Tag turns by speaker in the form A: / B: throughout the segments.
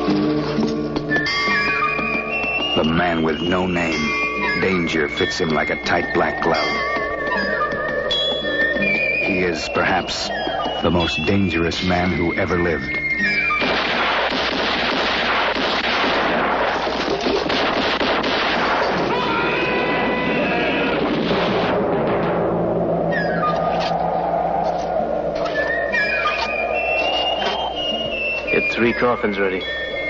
A: The man with no name. Danger fits him like a tight black glove. He is perhaps the most dangerous man who ever lived.
B: Get 3 coffins ready.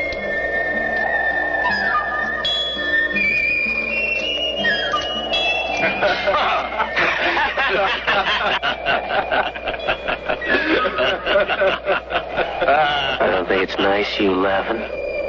B: I don't think it's nice, you laughing.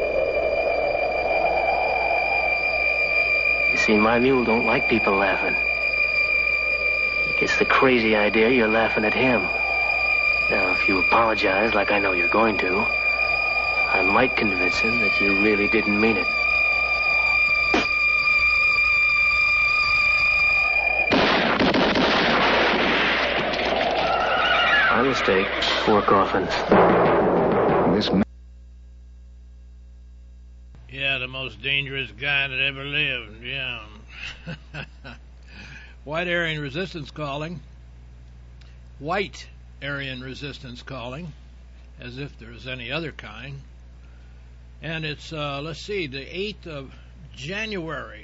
B: You see, my mule don't like people laughing. He gets the crazy idea you're laughing at him. Now, if you apologize like I know you're going to, I might convince him that you really didn't mean it. My mistake. 4 coffins.
C: Yeah, the most dangerous guy that ever lived, yeah. White Aryan Resistance calling. White Aryan Resistance calling, as if there's any other kind. And it's, let's see, the 8th of January,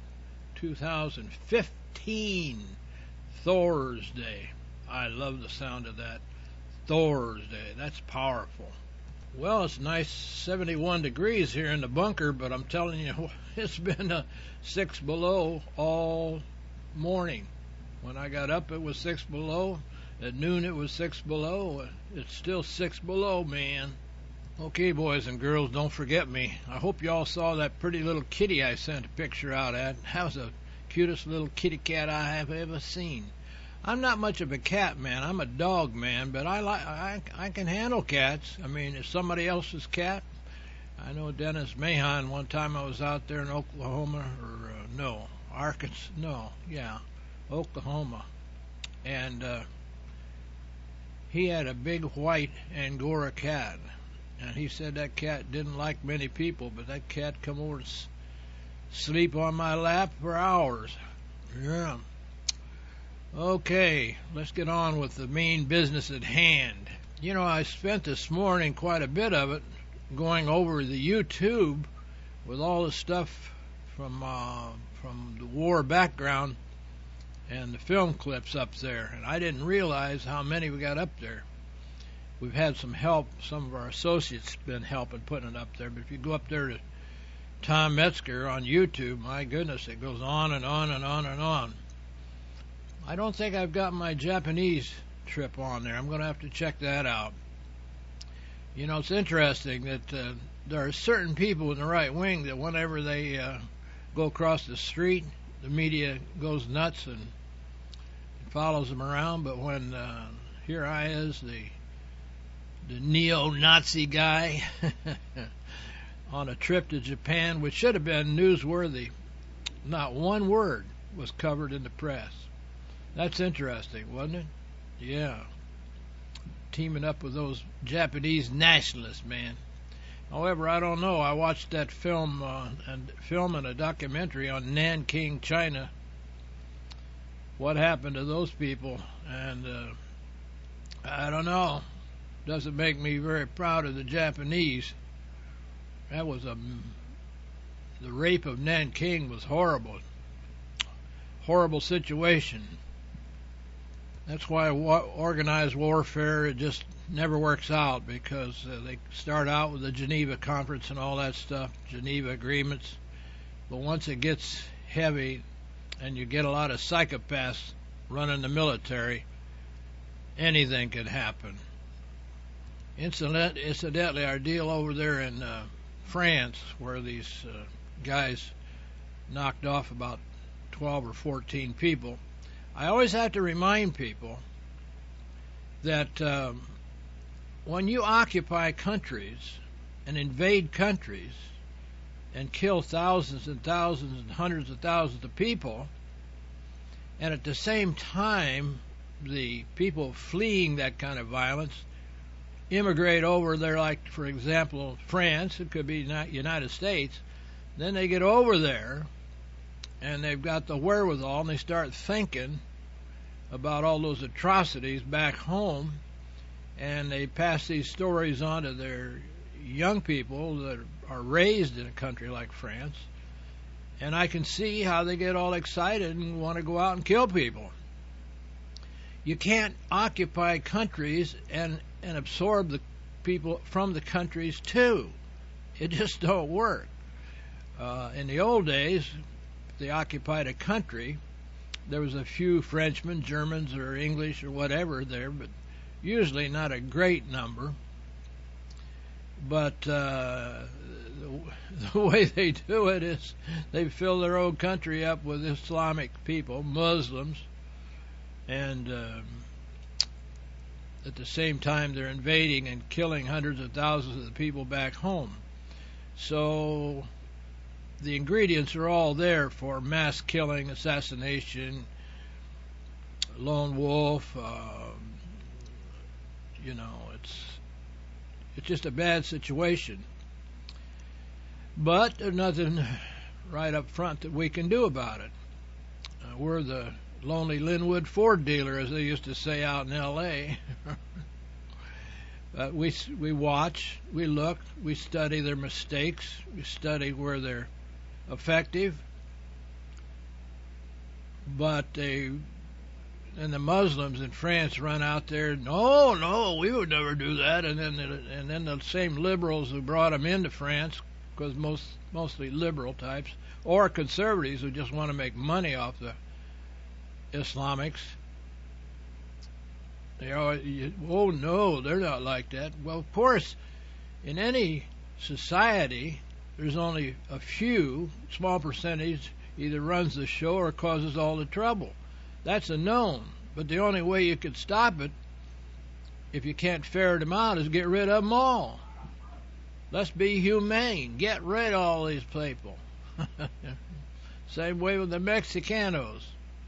C: 2015, Thursday. I love the sound of that. Thursday. That's powerful. Well, it's nice 71 degrees here in the bunker, but I'm telling you, it's been 6 below all morning. When I got up, it was 6 below. At noon, it was 6 below. It's still 6 below, man. Okay, boys and girls, don't forget me. I hope you all saw that pretty little kitty I sent a picture out at. That was the cutest little kitty cat I have ever seen. I'm not much of a cat man. I'm a dog man, but I can handle cats. I mean, it's somebody else's cat. I know Dennis Mahon. One time I was out there in Oklahoma, Oklahoma, and he had a big white Angora cat, and he said that cat didn't like many people, but that cat come over and sleep on my lap for hours. Yeah. Okay, let's get on with the main business at hand. You know, I spent this morning quite a bit of it going over the YouTube with all the stuff from the war background and the film clips up there, and I didn't realize how many we got up there. We've had some help. Some of our associates been helping putting it up there, but if you go up there to Tom Metzger on YouTube, my goodness, it goes on and on and on and on. I don't think I've got my Japanese trip on there. I'm going to have to check that out. You know, it's interesting that there are certain people in the right wing that whenever they go across the street, the media goes nuts and follows them around. But when here I is, the neo-Nazi guy on a trip to Japan, which should have been newsworthy, not one word was covered in the press. That's interesting, wasn't it? Yeah. Teaming up with those Japanese nationalists, man. However, I don't know. I watched that film and a documentary on Nanking, China. What happened to those people? And I don't know. Doesn't make me very proud of the Japanese. That was the rape of Nanking was horrible. Horrible situation. That's why organized warfare, it just never works out, because they start out with the Geneva Conference and all that stuff, Geneva agreements. But once it gets heavy and you get a lot of psychopaths running the military, anything can happen. Incidentally, our deal over there in France, where these guys knocked off about 12 or 14 people, I always have to remind people that when you occupy countries and invade countries and kill thousands and thousands and hundreds of thousands of people, and at the same time the people fleeing that kind of violence immigrate over there, like, for example, France, it could be United States, then they get over there and they've got the wherewithal and they start thinking about all those atrocities back home, and they pass these stories on to their young people that are raised in a country like France, and I can see how they get all excited and want to go out and kill people. You can't occupy countries and absorb the people from the countries too. It just don't work. In the old days, if they occupied a country, there was a few Frenchmen, Germans, or English or whatever there, but usually not a great number. But the way they do it is they fill their own country up with Islamic people, Muslims, and at the same time they're invading and killing hundreds of thousands of the people back home. So the ingredients are all there for mass killing, assassination, lone wolf. It's just a bad situation. But there's nothing right up front that we can do about it. We're the lonely Linwood Ford dealer, as they used to say out in L.A. But we watch, we look, we study their mistakes, we study where they're effective. But the Muslims in France run out there, no, we would never do that. And then the same liberals who brought them into France, because mostly liberal types, or conservatives who just want to make money off the Islamics, oh no, they're not like that. Well, of course, in any society, there's only a few, small percentage, either runs the show or causes all the trouble. That's a known. But the only way you could stop it, if you can't ferret them out, is get rid of them all. Let's be humane. Get rid of all these people. Same way with the Mexicanos.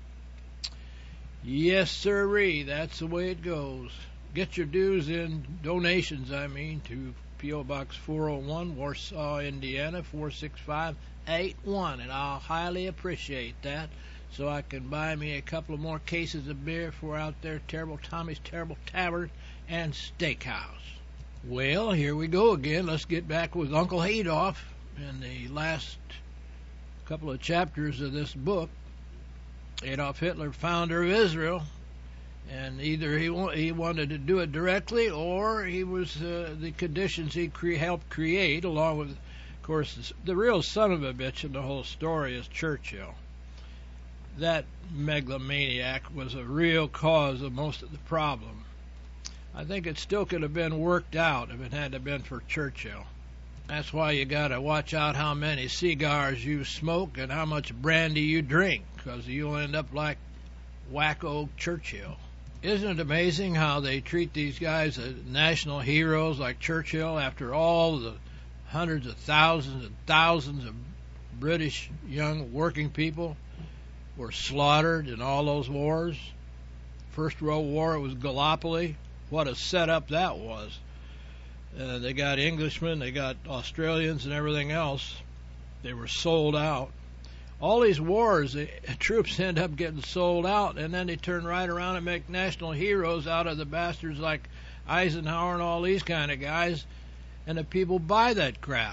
C: Yes, sirree, that's the way it goes. Get your dues in, donations, to P.O. Box 401, Warsaw, Indiana, 46581, and I'll highly appreciate that, so I can buy me a couple of more cases of beer for out there, Terrible Tommy's Terrible Tavern and Steakhouse. Well, here we go again. Let's get back with Uncle Adolf in the last couple of chapters of this book. Adolf Hitler, founder of Israel, and either he wanted to do it directly, or he was the conditions he helped create, along with, of course, the real son of a bitch in the whole story is Churchill. That megalomaniac was a real cause of most of the problem. I think it still could have been worked out if it hadn't been for Churchill. That's why you got to watch out how many cigars you smoke and how much brandy you drink, because you'll end up like wacko Churchill. Isn't it amazing how they treat these guys as national heroes like Churchill after all the hundreds of thousands and thousands of British young working people were slaughtered in all those wars? First World War, it was Gallipoli. What a setup that was. They got Englishmen, they got Australians and everything else. They were sold out. All these wars, the troops end up getting sold out, and then they turn right around and make national heroes out of the bastards like Eisenhower and all these kind of guys, and the people buy that crap.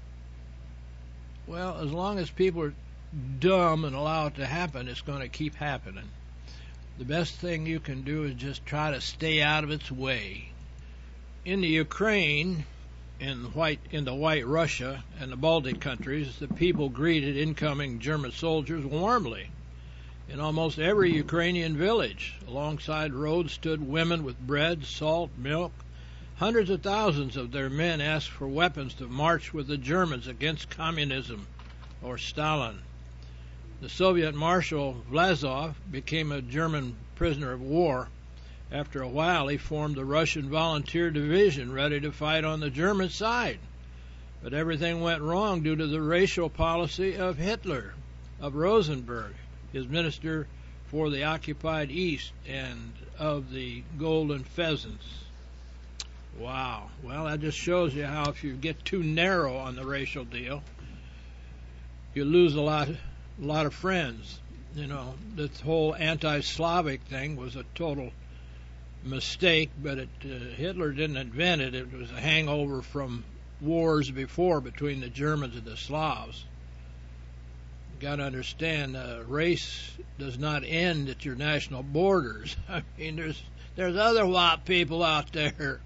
C: Well, as long as people are dumb and allow it to happen, it's going to keep happening. The best thing you can do is just try to stay out of its way. In the Ukraine, in the White Russia and the Baltic countries, the people greeted incoming German soldiers warmly. In almost every Ukrainian village, alongside roads stood women with bread, salt, milk. Hundreds of thousands of their men asked for weapons to march with the Germans against communism or Stalin. The Soviet Marshal Vlasov became a German prisoner of war. After a while, he formed the Russian Volunteer Division, ready to fight on the German side. But everything went wrong due to the racial policy of Hitler, of Rosenberg, his minister for the occupied East, and of the Golden Pheasants. Wow. Well, that just shows you how if you get too narrow on the racial deal, you lose a lot of friends. You know, this whole anti-Slavic thing was a total mistake, but Hitler didn't invent it. It was a hangover from wars before between the Germans and the Slavs. You got to understand, race does not end at your national borders. I mean, there's other white people out there.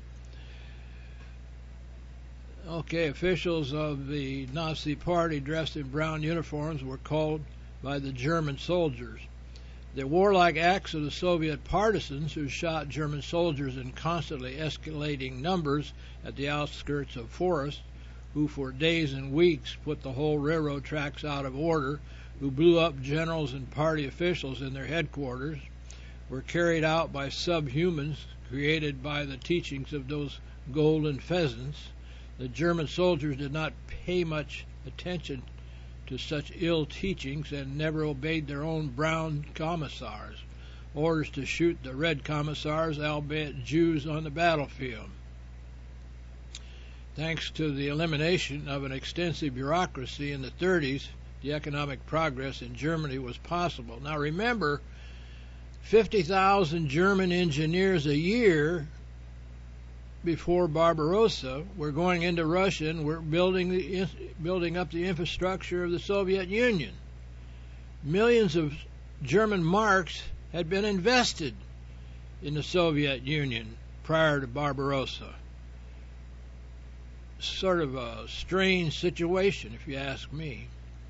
C: Okay, officials of the Nazi Party dressed in brown uniforms were called by the German soldiers. The warlike acts of the Soviet partisans who shot German soldiers in constantly escalating numbers at the outskirts of forests, who for days and weeks put the whole railroad tracks out of order, who blew up generals and party officials in their headquarters, were carried out by subhumans created by the teachings of those golden pheasants. The German soldiers did not pay much attention to such ill teachings and never obeyed their own brown commissars' orders to shoot the red commissars, albeit Jews, on the battlefield. Thanks to the elimination of an extensive bureaucracy in the 30s, the economic progress in Germany was possible. Now remember, 50,000 German engineers a year before Barbarossa were going into Russia and were building up the infrastructure of the Soviet Union. Millions of German marks had been invested in the Soviet Union prior to Barbarossa. Sort of a strange situation, if you ask me.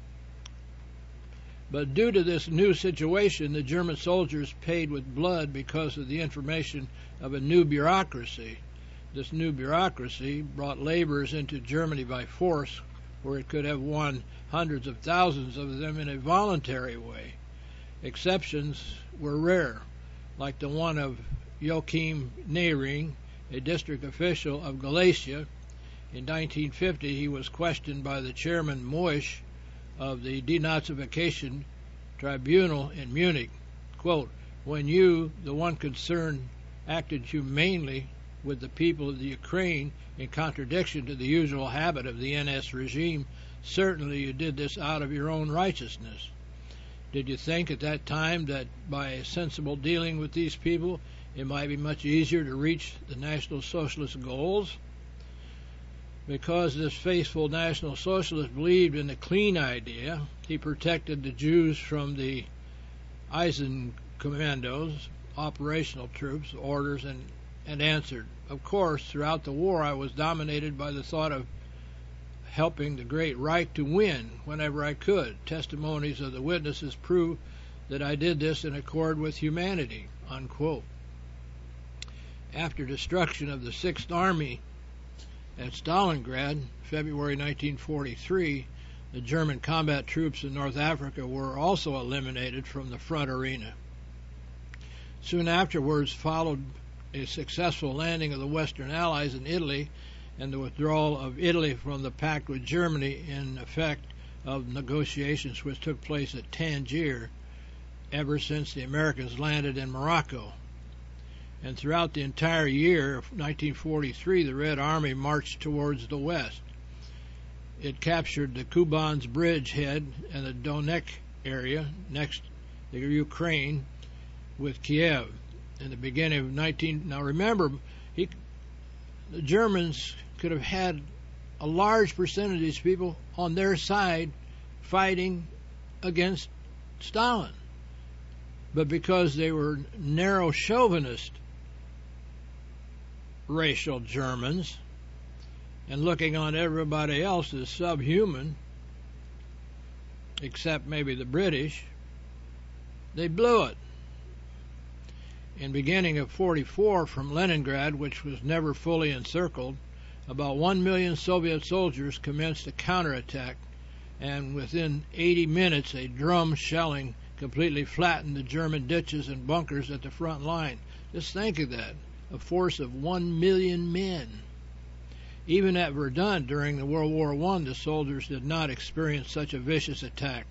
C: But due to this new situation, the German soldiers paid with blood because of the information of a new bureaucracy. This new bureaucracy brought laborers into Germany by force, where it could have won hundreds of thousands of them in a voluntary way. Exceptions were rare, like the one of Joachim Nehring, a district official of Galicia. In 1950, he was questioned by the chairman Moisch of the Denazification Tribunal in Munich. Quote, "When you, the one concerned, acted humanely with the people of the Ukraine in contradiction to the usual habit of the NS regime, certainly you did this out of your own righteousness. Did you think at that time that by sensible dealing with these people, it might be much easier to reach the National Socialist goals? Because this faithful National Socialist believed in the clean idea, he protected the Jews from the Eisenkommandos, operational troops, orders, and answered. Of course, throughout the war, I was dominated by the thought of helping the Great Reich to win whenever I could. Testimonies of the witnesses prove that I did this in accord with humanity." Unquote. After destruction of the 6th Army at Stalingrad, February 1943, the German combat troops in North Africa were also eliminated from the front arena. Soon afterwards followed a successful landing of the Western Allies in Italy and the withdrawal of Italy from the pact with Germany in effect of negotiations which took place at Tangier ever since the Americans landed in Morocco. And throughout the entire year of 1943, the Red Army marched towards the west. It captured the Kuban's bridgehead and the Donetsk area next to Ukraine with Kiev. In the beginning of now remember, the Germans could have had a large percentage of these people on their side fighting against Stalin. But because they were narrow chauvinist racial Germans and looking on everybody else as subhuman, except maybe the British, they blew it. In beginning of 44, from Leningrad, which was never fully encircled, about 1 million Soviet soldiers commenced a counterattack, and within 80 minutes a drum shelling completely flattened the German ditches and bunkers at the front line. Just think of that, a force of 1 million men. Even at Verdun during the World War I, the soldiers did not experience such a vicious attack.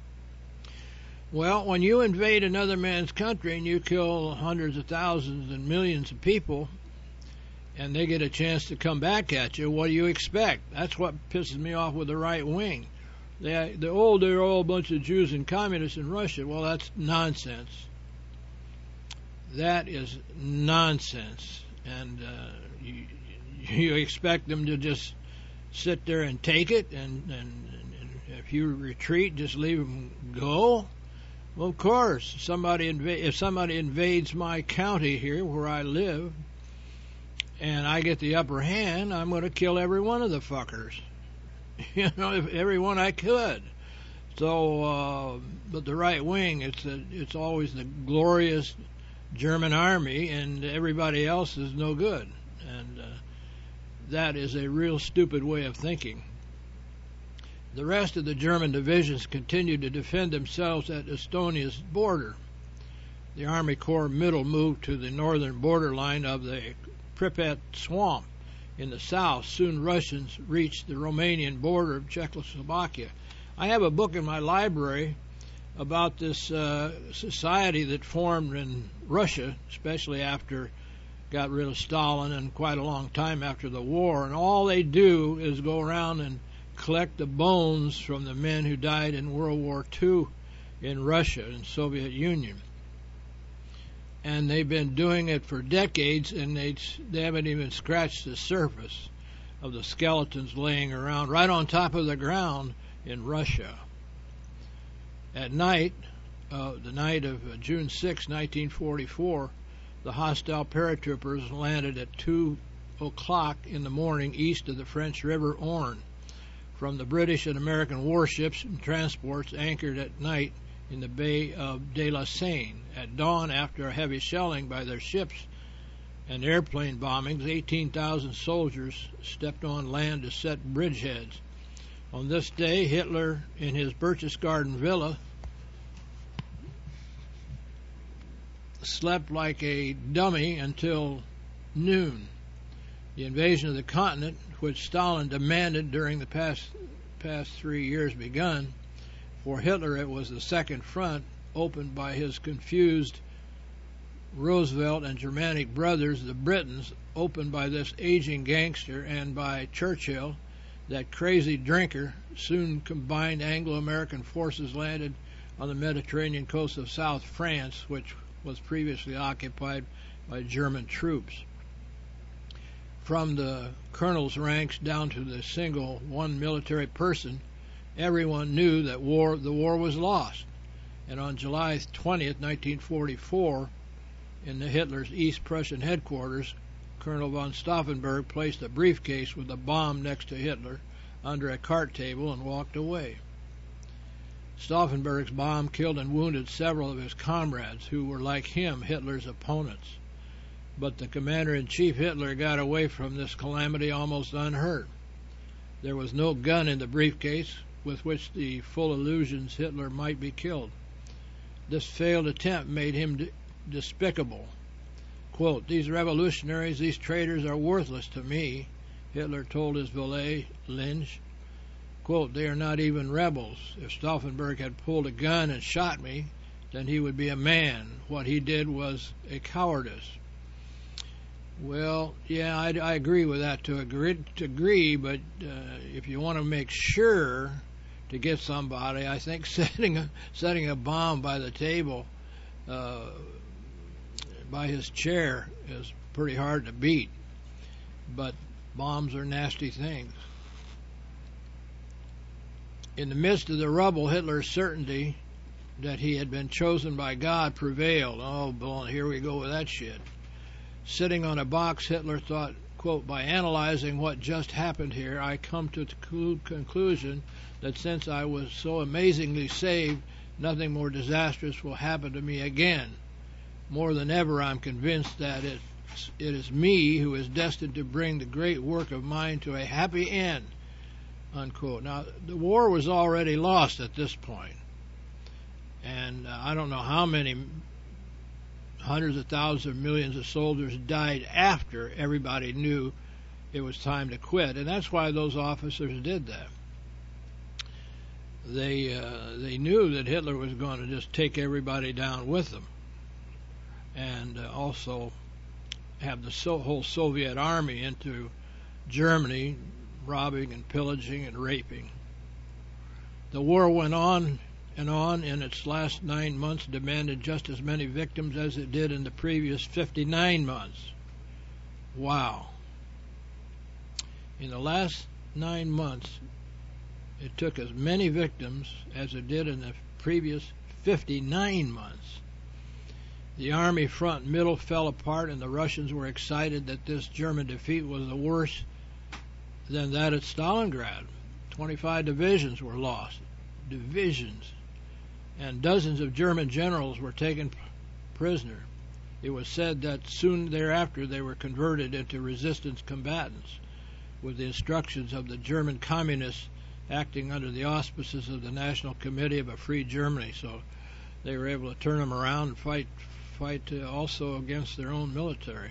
C: Well, when you invade another man's country and you kill hundreds of thousands and millions of people, and they get a chance to come back at you, what do you expect? That's what pisses me off with the right wing. They're all a bunch of Jews and communists in Russia. Well, that's nonsense. That is nonsense. And you expect them to just sit there and take it, and if you retreat, just leave them go? Well, of course, if somebody invades my county here where I live, and I get the upper hand, I'm going to kill every one of the fuckers. Every one I could. So, but the right wing, it's always the glorious German army, and everybody else is no good. And that is a real stupid way of thinking. The rest of the German divisions continued to defend themselves at Estonia's border. The Army Corps Middle moved to the northern borderline of the Pripyat swamp in the south. Soon Russians reached the Romanian border of Czechoslovakia. I have a book in my library about this society that formed in Russia, especially after got rid of Stalin and quite a long time after the war, and all they do is go around and collect the bones from the men who died in World War II in Russia and Soviet Union. And they've been doing it for decades, and they haven't even scratched the surface of the skeletons laying around right on top of the ground in Russia. At night, the night of June 6, 1944, the hostile paratroopers landed at 2 o'clock in the morning east of the French River Orne. From the British and American warships and transports anchored at night in the Bay of De La Seine. At dawn, after a heavy shelling by their ships and airplane bombings, 18,000 soldiers stepped on land to set bridgeheads. On this day, Hitler, in his Berchtesgaden villa, slept like a dummy until noon. The invasion of the continent, which Stalin demanded during the past 3 years, begun. For Hitler, it was the second front, opened by his confused Roosevelt and Germanic brothers, the Britons, opened by this aging gangster, and by Churchill, that crazy drinker. Soon combined Anglo-American forces landed on the Mediterranean coast of South France, which was previously occupied by German troops. From the colonel's ranks down to the single one military person, everyone knew that the war was lost. And on July 20th, 1944, in the Hitler's East Prussian headquarters, Colonel von Stauffenberg placed a briefcase with a bomb next to Hitler under a cart table and walked away. Stauffenberg's bomb killed and wounded several of his comrades who were, like him, Hitler's opponents. But the commander-in-chief Hitler got away from this calamity almost unhurt. There was no gun in the briefcase, with which the full illusions Hitler might be killed. This failed attempt made him despicable. Quote, "These revolutionaries, these traitors are worthless to me," Hitler told his valet, Linge. Quote, "They are not even rebels. If Stauffenberg had pulled a gun and shot me, then he would be a man. What he did was a cowardice." Well, yeah, I agree with that to agree, but if you want to make sure to get somebody, I think setting a bomb by the table, by his chair, is pretty hard to beat. But bombs are nasty things. In the midst of the rubble, Hitler's certainty that he had been chosen by God prevailed. Oh, boy, here we go with that shit. Sitting on a box, Hitler thought, quote, "By analyzing what just happened here, I come to the conclusion that since I was so amazingly saved, nothing more disastrous will happen to me again. More than ever, I'm convinced that it is me who is destined to bring the great work of mine to a happy end," unquote. Now, the war was already lost at this point, and I don't know how many hundreds of thousands of millions of soldiers died after everybody knew it was time to quit, and that's why those officers did that. They knew that Hitler was going to just take everybody down with them, and also have the whole Soviet army into Germany, robbing and pillaging and raping. The war went on and on. In its last 9 months, demanded just as many victims as it did in the previous 59 months. Wow. In the last 9 months, it took as many victims as it did in the previous 59 months. The army front middle fell apart, and the Russians were excited that this German defeat was worse than that at Stalingrad. 25 divisions were lost. Divisions. And dozens of German generals were taken prisoner. It was said that soon thereafter they were converted into resistance combatants, with the instructions of the German communists acting under the auspices of the National Committee of a Free Germany. So they were able to turn them around and fight also against their own military.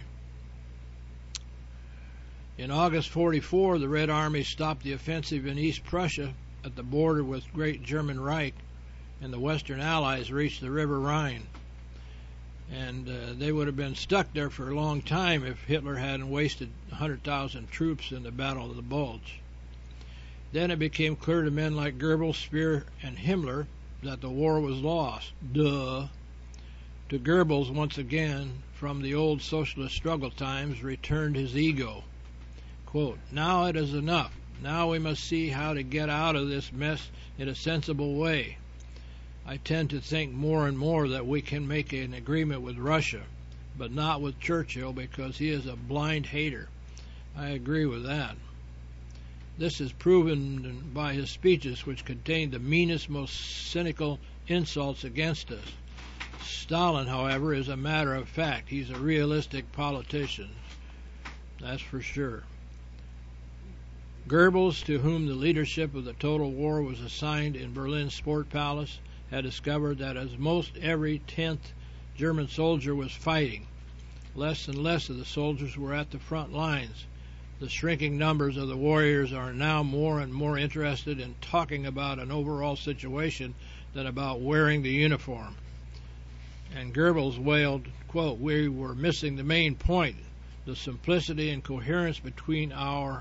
C: In August 44, the Red Army stopped the offensive in East Prussia at the border with Great German Reich, and the Western Allies reached the River Rhine. And they would have been stuck there for a long time if Hitler hadn't wasted 100,000 troops in the Battle of the Bulge. Then it became clear to men like Goebbels, Speer, and Himmler that the war was lost. Duh. To Goebbels, once again, from the old socialist struggle times, returned his ego. Quote, "Now it is enough. Now we must see how to get out of this mess in a sensible way. I tend to think more and more that we can make an agreement with Russia, but not with Churchill because he is a blind hater. I agree with that. This is proven by his speeches, which contained the meanest, most cynical insults against us. Stalin, however, is a matter of fact. He's a realistic politician. That's for sure." Goebbels, to whom the leadership of the total war was assigned in Berlin's Sport Palace, had discovered that as most every 10th German soldier was fighting, less and less of the soldiers were at the front lines. The shrinking numbers of the warriors are now more and more interested in talking about an overall situation than about wearing the uniform. And Goebbels wailed, quote, "We were missing the main point, the simplicity and coherence between our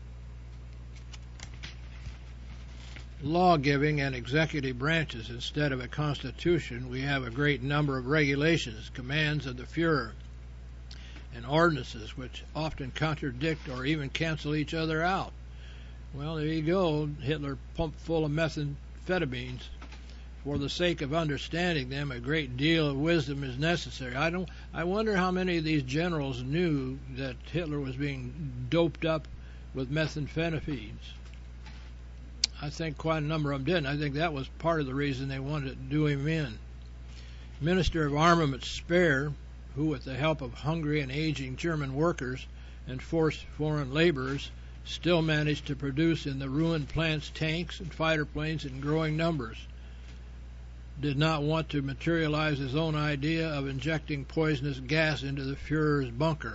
C: law-giving and executive branches. Instead of a constitution, we have a great number of regulations, commands of the Fuhrer, and ordinances which often contradict or even cancel each other out." Well, there you go. Hitler pumped full of methamphetamines. For the sake of understanding them, a great deal of wisdom is necessary. I wonder how many of these generals knew that Hitler was being doped up with methamphetamines. I think quite a number of them didn't. I think that was part of the reason they wanted to do him in. Minister of Armament Speer, who with the help of hungry and aging German workers and forced foreign laborers still managed to produce in the ruined plants tanks and fighter planes in growing numbers, did not want to materialize his own idea of injecting poisonous gas into the Fuhrer's bunker.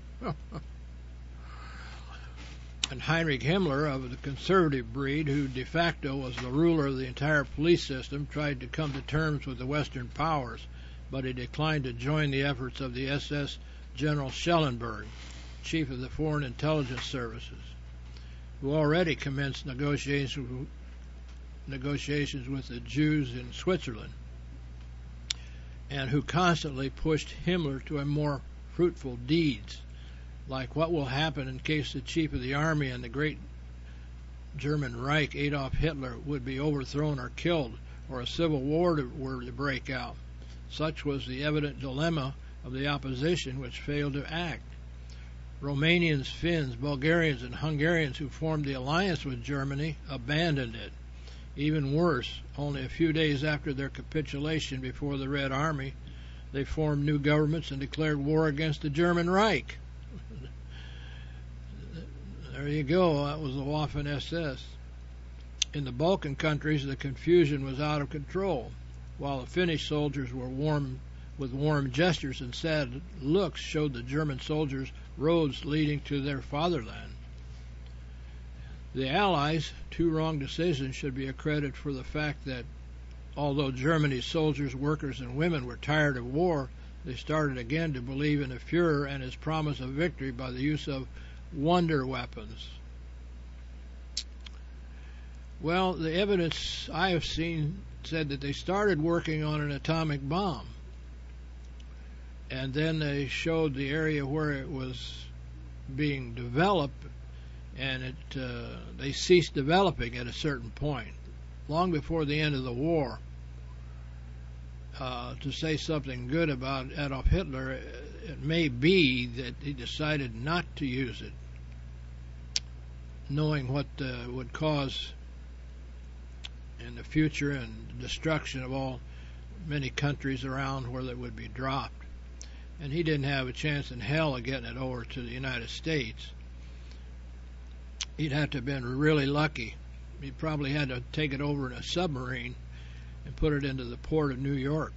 C: And Heinrich Himmler, of the conservative breed, who de facto was the ruler of the entire police system, tried to come to terms with the Western powers, but he declined to join the efforts of the SS General Schellenberg, chief of the Foreign Intelligence Services, who already commenced negotiations with the Jews in Switzerland, and who constantly pushed Himmler to a more fruitful deeds, like what will happen in case the chief of the army and the great German Reich, Adolf Hitler, would be overthrown or killed, or a civil war were to break out. Such was the evident dilemma of the opposition, which failed to act. Romanians, Finns, Bulgarians, and Hungarians who formed the alliance with Germany abandoned it. Even worse, only a few days after their capitulation before the Red Army, they formed new governments and declared war against the German Reich. There you go. That was the Waffen-SS. In the Balkan countries, the confusion was out of control. While the Finnish soldiers were warm gestures and sad looks showed the German soldiers roads leading to their fatherland. The Allies' two wrong decisions should be accredited for the fact that, although Germany's soldiers, workers, and women were tired of war, they started again to believe in the Fuhrer and his promise of victory by the use of wonder weapons. Well, the evidence I have seen said that they started working on an atomic bomb, and then they showed the area where it was being developed, and they ceased developing at a certain point, long before the end of the war. To say something good about Adolf Hitler, it may be that he decided not to use it, knowing what would cause in the future and destruction of many countries around where it would be dropped. And he didn't have a chance in hell of getting it over to the United States. He'd have to have been really lucky. He probably had to take it over in a submarine and put it into the port of New York.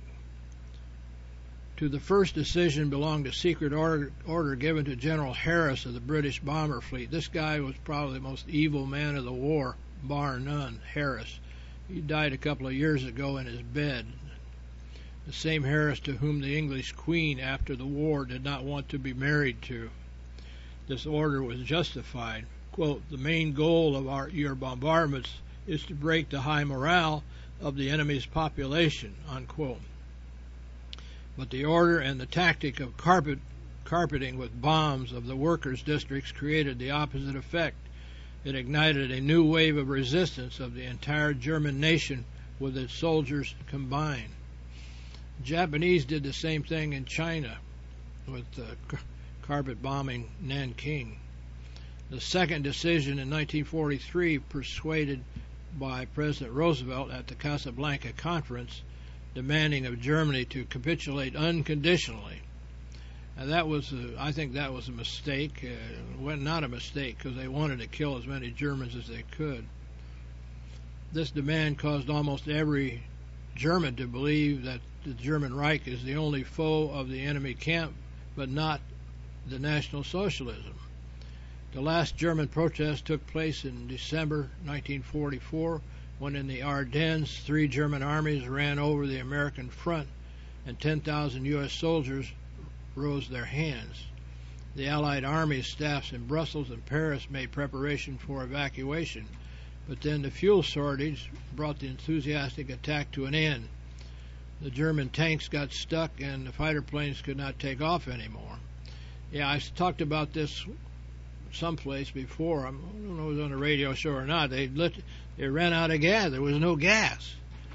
C: To the first decision belonged a secret order given to General Harris of the British bomber fleet. This guy was probably the most evil man of the war, bar none, Harris. He died a couple of years ago in his bed. The same Harris to whom the English Queen after the war did not want to be married to. This order was justified. Quote, the main goal of your bombardments is to break the high morale of the enemy's population, unquote. But the order and the tactic of carpeting with bombs of the workers' districts created the opposite effect. It ignited a new wave of resistance of the entire German nation with its soldiers combined. The Japanese did the same thing in China with carpet bombing Nanking. The second decision in 1943, persuaded by President Roosevelt at the Casablanca Conference, demanding of Germany to capitulate unconditionally. And I think that was a mistake. Not a mistake, because they wanted to kill as many Germans as they could. This demand caused almost every German to believe that the German Reich is the only foe of the enemy camp, but not the National Socialism. The last German protest took place in December 1944, when in the Ardennes 3 German armies ran over the American front and 10,000 U.S. soldiers rose their hands. The Allied army staffs in Brussels and Paris made preparation for evacuation, but then the fuel shortage brought the enthusiastic attack to an end. The German tanks got stuck and the fighter planes could not take off anymore. Yeah, I talked about this someplace before. I don't know if it was on a radio show or not. They ran out of gas. There was no gas.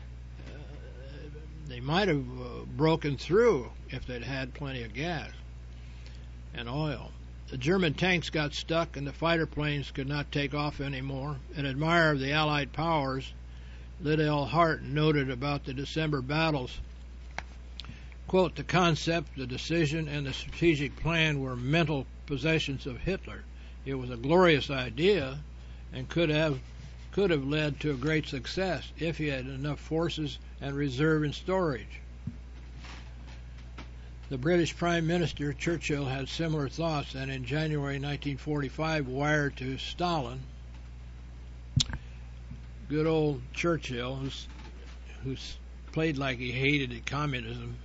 C: They might have broken through if they'd had plenty of gas and oil. The German tanks got stuck and the fighter planes could not take off anymore. An admirer of the Allied powers, Liddell Hart, noted about the December battles, quote, the concept, the decision, and the strategic plan were mental possessions of Hitler. It was a glorious idea and could have led to a great success if he had enough forces and reserve and storage. The British Prime Minister Churchill had similar thoughts, and in January 1945 wired to Stalin, good old Churchill, who's played like he hated communism.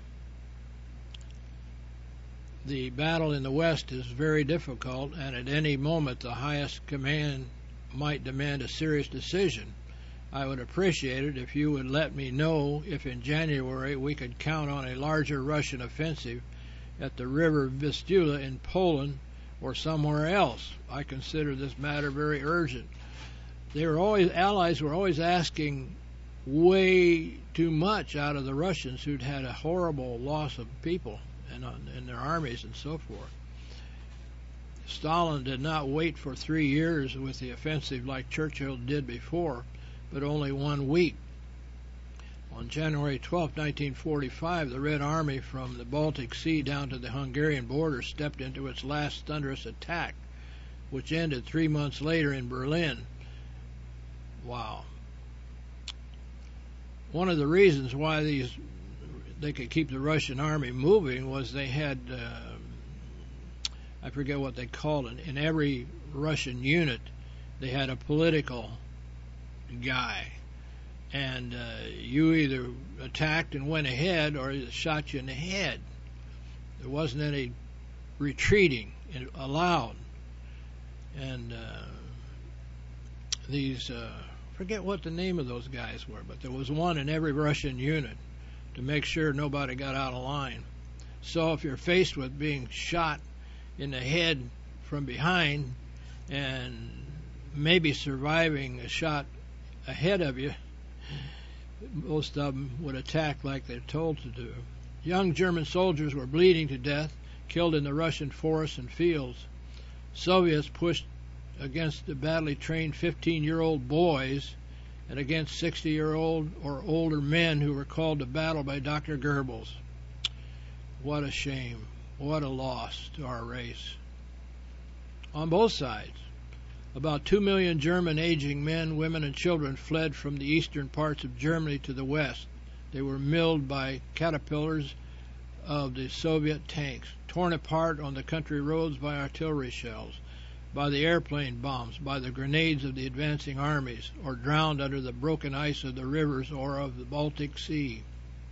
C: The battle in the West is very difficult, and at any moment the highest command might demand a serious decision. I would appreciate it if you would let me know if in January we could count on a larger Russian offensive at the river Vistula in Poland or somewhere else. I consider this matter very urgent. Allies were always asking way too much out of the Russians, who'd had a horrible loss of people in their armies and so forth. Stalin did not wait for 3 years with the offensive like Churchill did before, but only 1 week. On January 12, 1945, the Red Army from the Baltic Sea down to the Hungarian border stepped into its last thunderous attack, which ended 3 months later in Berlin. Wow. One of the reasons why they could keep the Russian army moving was they had, I forget what they called it, in every Russian unit they had a political guy, and you either attacked and went ahead or they shot you in the head. There wasn't any retreating allowed. And these, forget what the name of those guys were, but there was one in every Russian unit to make sure nobody got out of line. So if you're faced with being shot in the head from behind and maybe surviving a shot ahead of you, most of them would attack like they're told to do. Young German soldiers were bleeding to death, killed in the Russian forests and fields. Soviets pushed against the badly trained 15-year-old boys and against 60-year-old or older men who were called to battle by Dr. Goebbels. What a shame. What a loss to our race. On both sides, about 2 million German aging men, women, and children fled from the eastern parts of Germany to the west. They were milled by caterpillars of the Soviet tanks, torn apart on the country roads by artillery shells, by the airplane bombs, by the grenades of the advancing armies, or drowned under the broken ice of the rivers or of the Baltic Sea.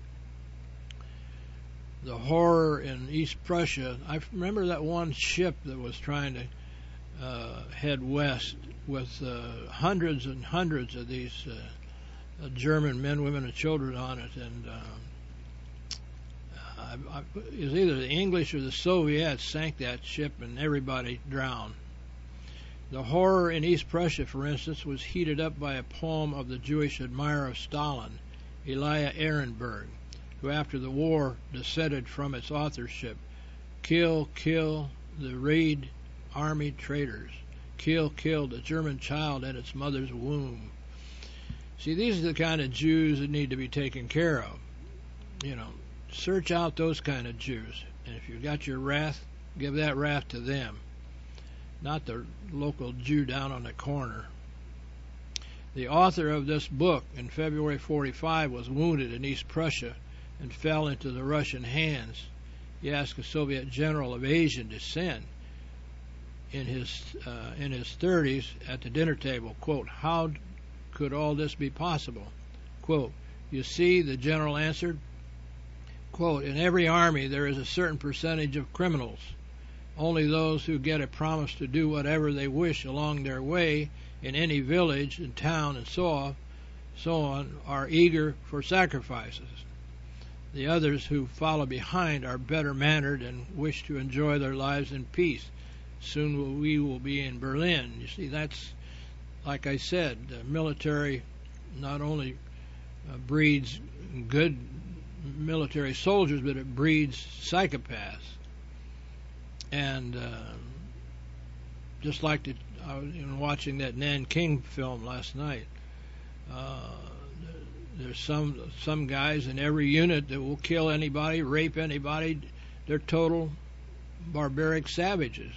C: The horror in East Prussia, I remember that one ship that was trying to head west with hundreds and hundreds of these German men, women, and children on it, and it was either the English or the Soviets sank that ship and everybody drowned. The horror in East Prussia, for instance, was heated up by a poem of the Jewish admirer of Stalin, Elia Ehrenberg, who after the war dissented from its authorship. Kill, kill the Red Army traitors. Kill, kill the German child in its mother's womb. See, these are the kind of Jews that need to be taken care of. You know, search out those kind of Jews. And if you've got your wrath, give that wrath to them, not the local Jew down on the corner. The author of this book in February 45 was wounded in East Prussia and fell into the Russian hands. He asked a Soviet general of Asian descent in his 30s at the dinner table, quote, "How could all this be possible?" Quote, "You see," the general answered, quote, "in every army there is a certain percentage of criminals. Only those who get a promise to do whatever they wish along their way in any village and town and so on are eager for sacrifices. The others who follow behind are better mannered and wish to enjoy their lives in peace. Soon we will be in Berlin." You see, that's, like I said, the military not only breeds good military soldiers, but it breeds psychopaths. And just like I was watching that Nanking film last night, there's some guys in every unit that will kill anybody, rape anybody. They're total barbaric savages.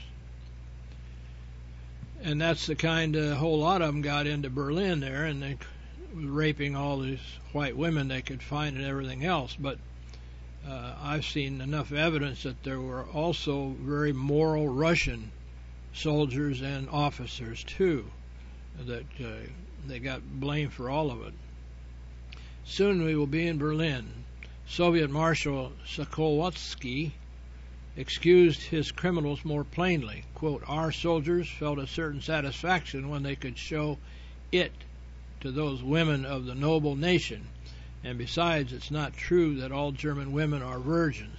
C: And that's the kind a whole lot of them got into Berlin there, and they were raping all these white women they could find and everything else. But I've seen enough evidence that there were also very moral Russian soldiers and officers too, that they got blamed for all of it. Soon we will be in Berlin. Soviet Marshal Sokolovsky excused his criminals more plainly. Quote, "Our soldiers felt a certain satisfaction when they could show it to those women of the noble nation. And besides, it's not true that all German women are virgins."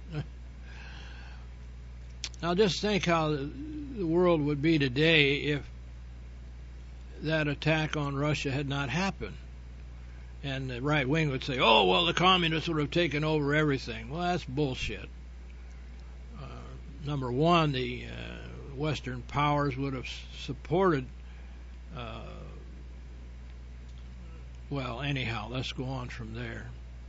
C: Now just think how the world would be today if that attack on Russia had not happened. And the right wing would say, "Oh, well, the communists would have taken over everything." Well, that's bullshit. Number one, the Western powers would have supported. Well, anyhow, let's go on from there.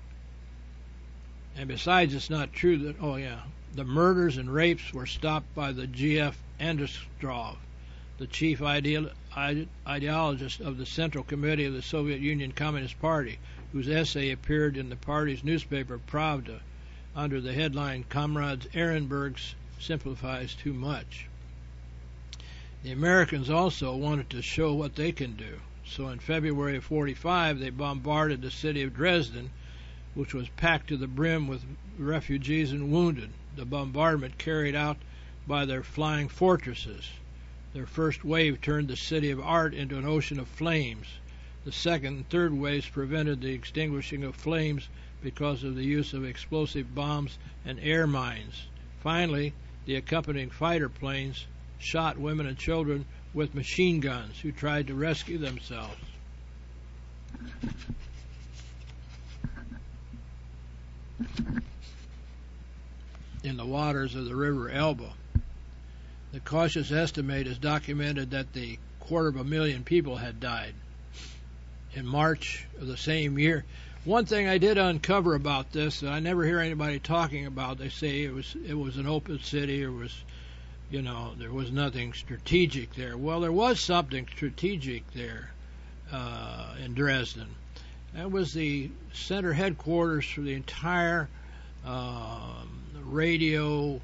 C: And besides, it's not true that, the murders and rapes were stopped by the G.F. Andropov, the chief ideologist of the Central Committee of the Soviet Union Communist Party, whose essay appeared in the party's newspaper Pravda under the headline, "Comrades Ehrenberg's simplifies too much." The Americans also wanted to show what they can do. So in February of 45, they bombarded the city of Dresden, which was packed to the brim with refugees and wounded. the bombardment carried out by their flying fortresses. Their first wave turned the city of art into an ocean of flames. The second and third waves prevented the extinguishing of flames because of the use of explosive bombs and air mines. Finally, the accompanying fighter planes shot women and children with machine guns who tried to rescue themselves. In the waters of the river Elbe, the cautious estimate is documented that the 250,000 people had died. In March of the same year, one thing I did uncover about this that I never hear anybody talking about, they say it was an open city, there was nothing strategic there. Well, there was something strategic there in Dresden. That was the center headquarters for the entire radio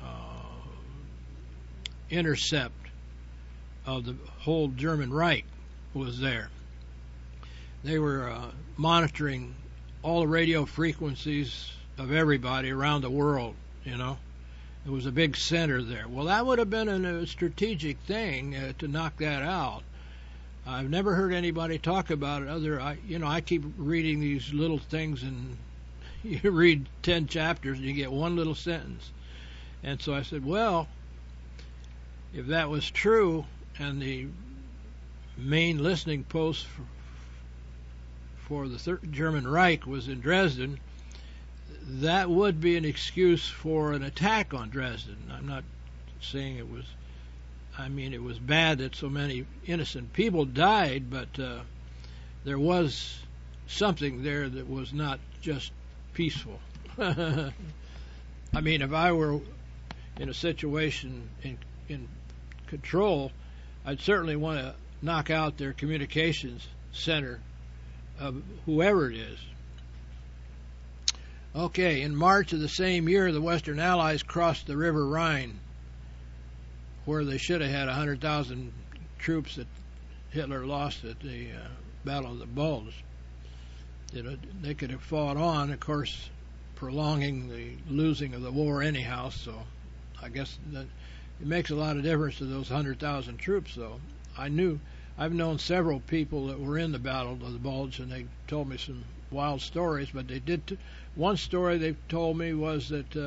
C: intercept of the whole German Reich was there. They were monitoring all the radio frequencies of everybody around the world, It was a big center there. Well, that would have been a strategic thing to knock that out. I've never heard anybody talk about it. I keep reading these little things, and you read 10 chapters and you get one little sentence. And so I said, well, if that was true, and the main listening post for the German Reich was in Dresden, that would be an excuse for an attack on Dresden. I'm not saying it was bad that so many innocent people died, but there was something there that was not just peaceful. If I were in a situation in control, I'd certainly want to knock out their communications center of whoever it is. Okay, in March of the same year, the Western Allies crossed the River Rhine, where they should have had 100,000 troops that Hitler lost at the Battle of the Bulge. They could have fought on, of course, prolonging the losing of the war anyhow, so I guess that it makes a lot of difference to those 100,000 troops, though. I've known several people that were in the Battle of the Bulge, and they told me some wild stories, but they did. One story they told me was that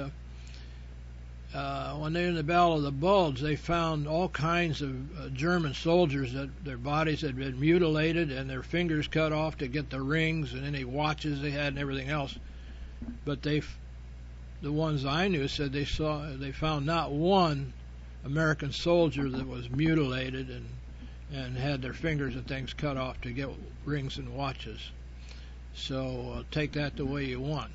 C: when they were in the Battle of the Bulge, they found all kinds of German soldiers that their bodies had been mutilated and their fingers cut off to get the rings and any watches they had and everything else. But the ones I knew said they found not one American soldier that was mutilated and had their fingers and things cut off to get rings and watches. So take that the way you want.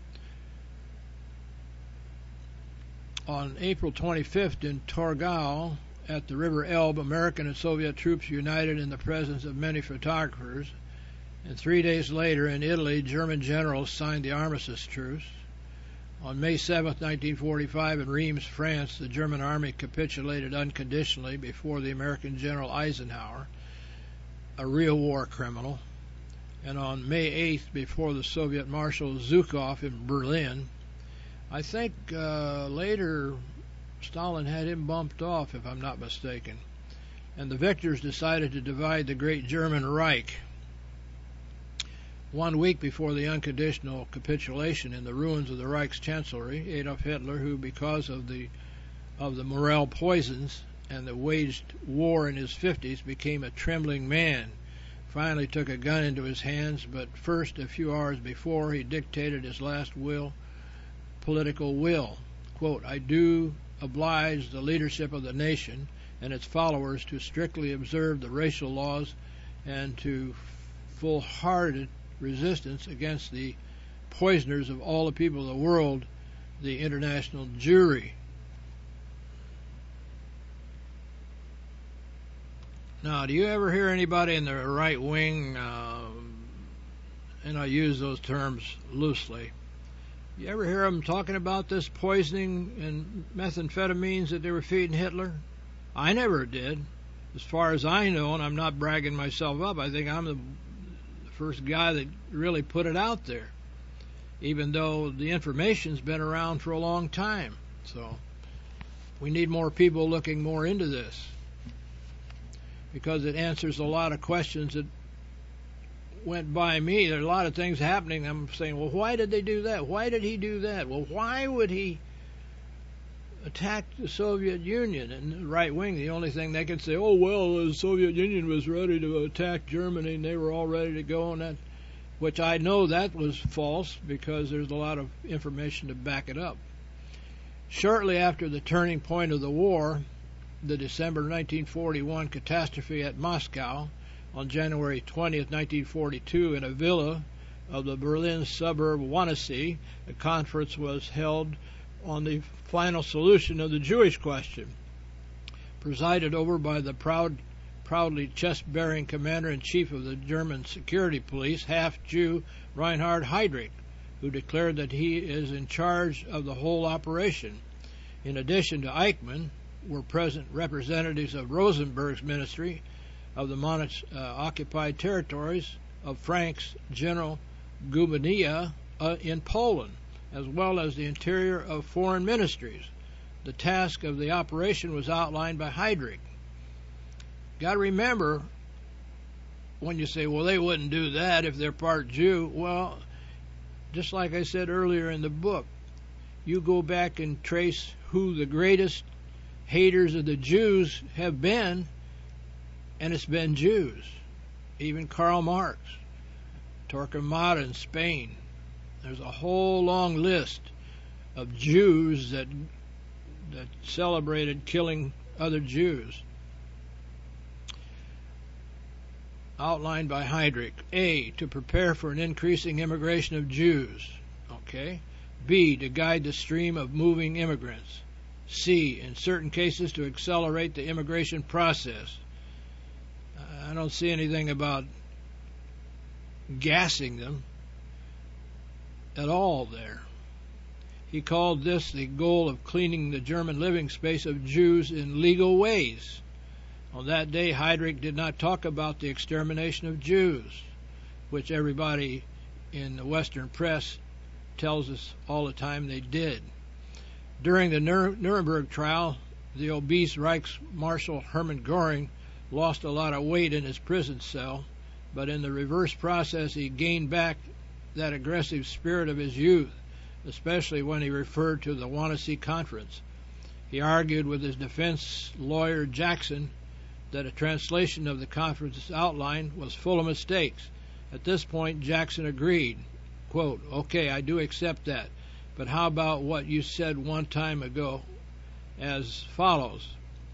C: On April 25th in Torgau, at the River Elbe, American and Soviet troops united in the presence of many photographers. And 3 days later in Italy, German generals signed the armistice truce. On May 7, 1945, in Reims, France, the German army capitulated unconditionally before the American General Eisenhower, a real war criminal. And on May 8th, before the Soviet Marshal Zhukov in Berlin. I think later Stalin had him bumped off, if I'm not mistaken. And the victors decided to divide the great German Reich. 1 week before the unconditional capitulation, in the ruins of the Reich's chancellery, Adolf Hitler, who because of the morale poisons and the waged war in his 50s became a trembling man, finally took a gun into his hands. But first, a few hours before, he dictated his last political will. Quote, I do oblige the leadership of the nation and its followers to strictly observe the racial laws and to full-hearted resistance against the poisoners of all the people of the world, the international Jewry. Now, do you ever hear anybody in the right wing, and I use those terms loosely, you ever hear them talking about this poisoning and methamphetamines that they were feeding Hitler? I never did. As far as I know, and I'm not bragging myself up, I think I'm the first guy that really put it out there, even though the information's been around for a long time. So we need more people looking more into this, because it answers a lot of questions that went by me. There are a lot of things happening. I'm saying, well, why did they do that? Why did he do that? Well, why would he attack the Soviet Union? And the right wing, the only thing they can say, oh, well, the Soviet Union was ready to attack Germany and they were all ready to go, and that, which I know that was false because there's a lot of information to back it up. Shortly after the turning point of the war, the December 1941 catastrophe at Moscow, on January 20th, 1942, in a villa of the Berlin suburb Wannsee, a conference was held on the final solution of the Jewish question, presided over by the proudly chest-bearing commander-in-chief of the German security police, half-Jew Reinhard Heydrich, who declared that he is in charge of the whole operation. In addition to Eichmann, were present representatives of Rosenberg's ministry of the occupied territories, of Frank's General Gubernia in Poland, as well as the interior of foreign ministries. The task of the operation was outlined by Heydrich. Got to remember, when you say, well, they wouldn't do that if they're part Jew, well, just like I said earlier in the book, you go back and trace who the greatest haters of the Jews have been, and it's been Jews. Even Karl Marx, Torquemada in Spain. There's a whole long list of Jews that celebrated killing other Jews. Outlined by Heydrich. A, to prepare for an increasing immigration of Jews. Okay. B, to guide the stream of moving immigrants. C, in certain cases to accelerate the immigration process. I don't see anything about gassing them at all there. He called this the goal of cleaning the German living space of Jews in legal ways. On that day, Heydrich did not talk about the extermination of Jews, which everybody in the Western press tells us all the time they did. During the Nuremberg trial, the obese Reichsmarshal Hermann Göring lost a lot of weight in his prison cell, but in the reverse process he gained back that aggressive spirit of his youth, especially when he referred to the Wannsee Conference. He argued with his defense lawyer Jackson that a translation of the conference's outline was full of mistakes. At this point, Jackson agreed, quote, okay, I do accept that, but how about what you said one time ago as follows?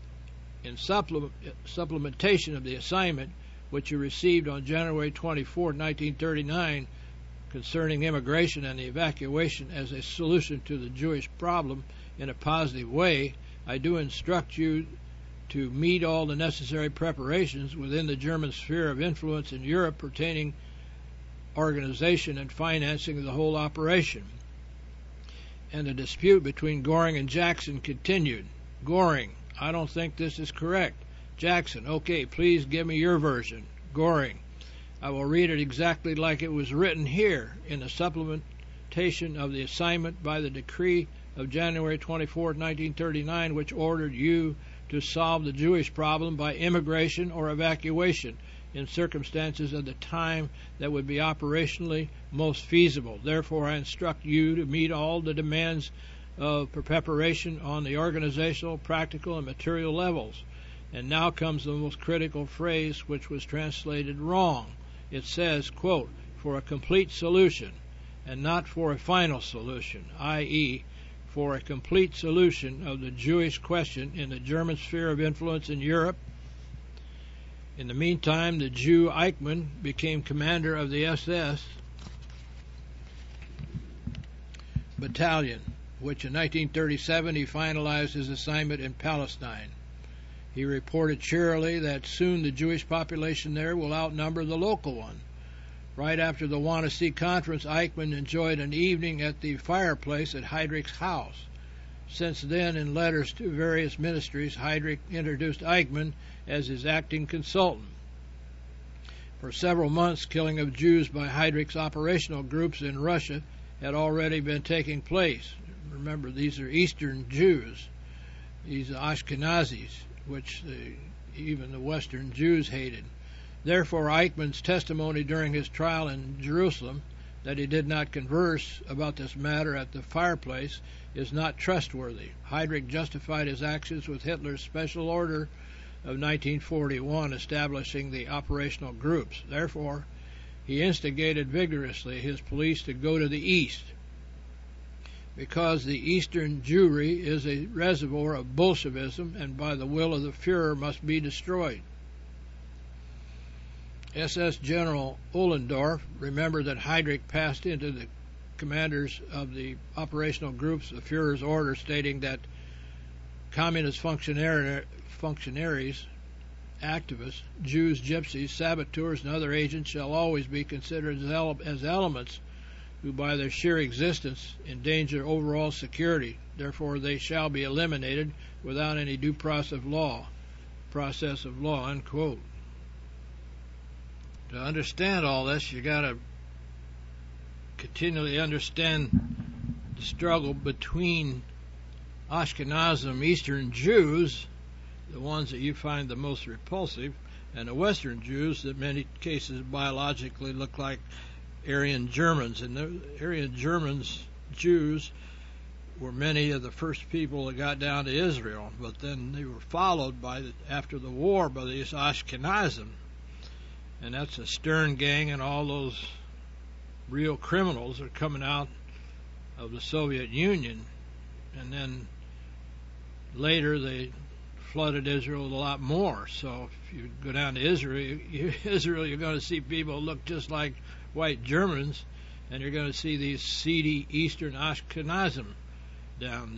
C: In supplementation of the assignment which you received on January 24, 1939, concerning immigration and the evacuation as a solution to the Jewish problem in a positive way, I do instruct you to meet all the necessary preparations within the German sphere of influence in Europe pertaining organization and financing of the whole operation. And the dispute between Göring and Jackson continued. Göring, I don't think this is correct. Jackson, okay, please give me your version. Göring, I will read it exactly like it was written here in the supplementation of the assignment by the decree of January 24, 1939, which ordered you to solve the Jewish problem by immigration or evacuation in circumstances at the time that would be operationally most feasible. Therefore, I instruct you to meet all the demands of preparation on the organizational, practical, and material levels. And now comes the most critical phrase, which was translated wrong. It says, quote, for a complete solution, and not for a final solution, i.e., for a complete solution of the Jewish question in the German sphere of influence in Europe. In the meantime, the Jew Eichmann became commander of the SS battalion, which in 1937 he finalized his assignment in Palestine. He reported cheerily that soon the Jewish population there will outnumber the local one. Right after the Wannsee Conference, Eichmann enjoyed an evening at the fireplace at Heydrich's house. Since then, in letters to various ministries, Heydrich introduced Eichmann as his acting consultant. For several months, killing of Jews by Heydrich's operational groups in Russia had already been taking place. Remember, these are Eastern Jews. These are Ashkenazis, which even the Western Jews hated. Therefore, Eichmann's testimony during his trial in Jerusalem that he did not converse about this matter at the fireplace is not trustworthy. Heydrich justified his actions with Hitler's special order of 1941 establishing the operational groups. Therefore, he instigated vigorously his police to go to the east, because the Eastern Jewry is a reservoir of Bolshevism and by the will of the Fuhrer must be destroyed. SS General Ohlendorf remembered that Heydrich passed into the commanders of the operational groups the Fuhrer's order stating that communist functionaries, activists, Jews, gypsies, saboteurs, and other agents shall always be considered as elements who by their sheer existence endanger overall security. Therefore, they shall be eliminated without any due process of law, unquote. To understand all this, you got to continually understand the struggle between Ashkenazim, Eastern Jews, the ones that you find the most repulsive, and the Western Jews that in many cases biologically look like Aryan Germans. And the Aryan Jews were many of the first people that got down to Israel, but then they were followed after the war by these Ashkenazim. And that's a Stern gang, and all those real criminals are coming out of the Soviet Union. And then later they flooded Israel with a lot more. So if you go down to Israel, you're going to see people who look just like white Germans, and you're going to see these seedy Eastern Ashkenazim down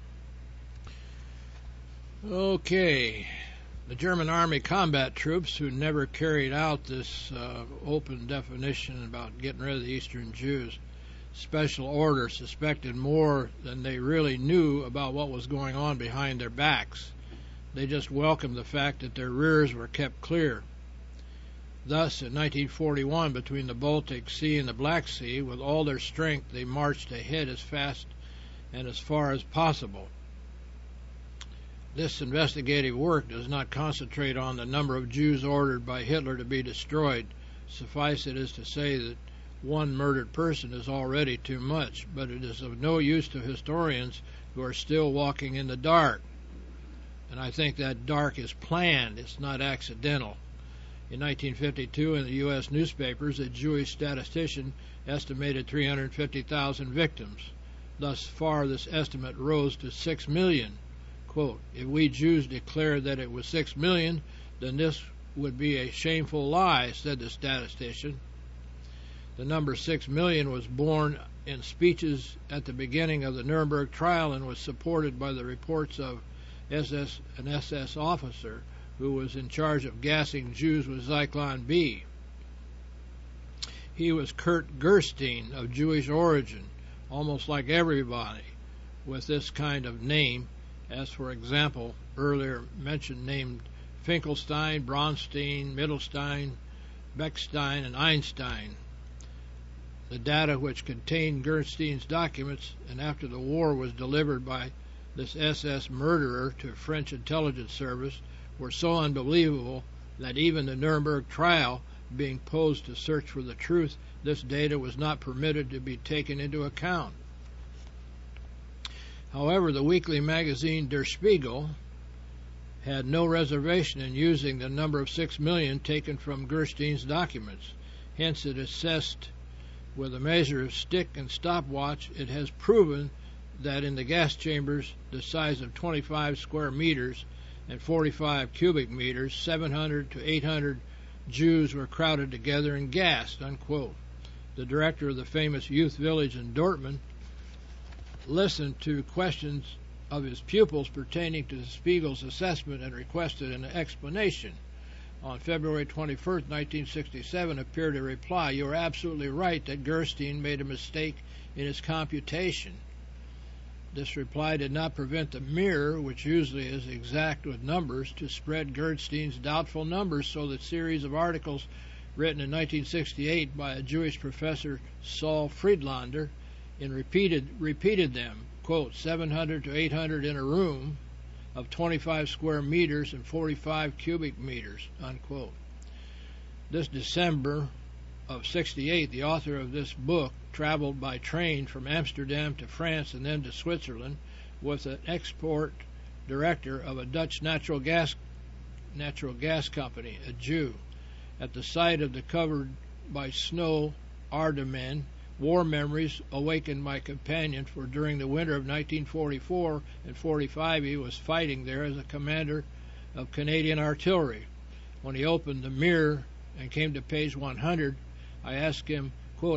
C: there. Okay. The German army combat troops, who never carried out this open definition about getting rid of the Eastern Jews, special order, suspected more than they really knew about what was going on behind their backs. They just welcomed the fact that their rears were kept clear. Thus, in 1941, between the Baltic Sea and the Black Sea, with all their strength, they marched ahead as fast and as far as possible. This investigative work does not concentrate on the number of Jews ordered by Hitler to be destroyed. Suffice it is to say that one murdered person is already too much, but it is of no use to historians who are still walking in the dark. And I think that dark is planned, it's not accidental. In 1952, in the U.S. newspapers, a Jewish statistician estimated 350,000 victims. Thus far, this estimate rose to 6 million. Quote, if we Jews declared that it was 6 million, then this would be a shameful lie, said the statistician. The number 6 million was born in speeches at the beginning of the Nuremberg trial and was supported by the reports of an SS officer who was in charge of gassing Jews with Zyklon B. He was Kurt Gerstein, of Jewish origin, almost like everybody with this kind of name, as for example, earlier mentioned named Finkelstein, Bronstein, Mittelstein, Beckstein, and Einstein. The data which contained Gerstein's documents and after the war was delivered by this SS murderer to French intelligence service were so unbelievable that even the Nuremberg trial, being posed to search for the truth, this data was not permitted to be taken into account. However, the weekly magazine Der Spiegel had no reservation in using the number of 6 million taken from Gerstein's documents. Hence, it assessed with a measure of stick and stopwatch, it has proven that in the gas chambers the size of 25 square meters and 45 cubic meters, 700 to 800 Jews were crowded together and gassed, unquote. The director of the famous youth village in Dortmund listened to questions of his pupils pertaining to the Spiegel's assessment and requested an explanation. On February 21, 1967, appeared a reply, "You are absolutely right that Gerstein made a mistake in his computation." This reply did not prevent the Mirror, which usually is exact with numbers, to spread Gerstein's doubtful numbers, so the series of articles written in 1968 by a Jewish professor, Saul Friedlander, repeated them. quote, 700 to 800 in a room of 25 square meters and 45 cubic meters, unquote. This December of 68, the author of this book traveled by train from Amsterdam to France and then to Switzerland with an export director of a Dutch natural gas company, a Jew. At the sight of the covered by snow Ardennen, war memories awakened my companion, for during the winter of 1944 and 45 he was fighting there as a commander of Canadian artillery. When he opened the mirror and came to page 100, I asked him, quote,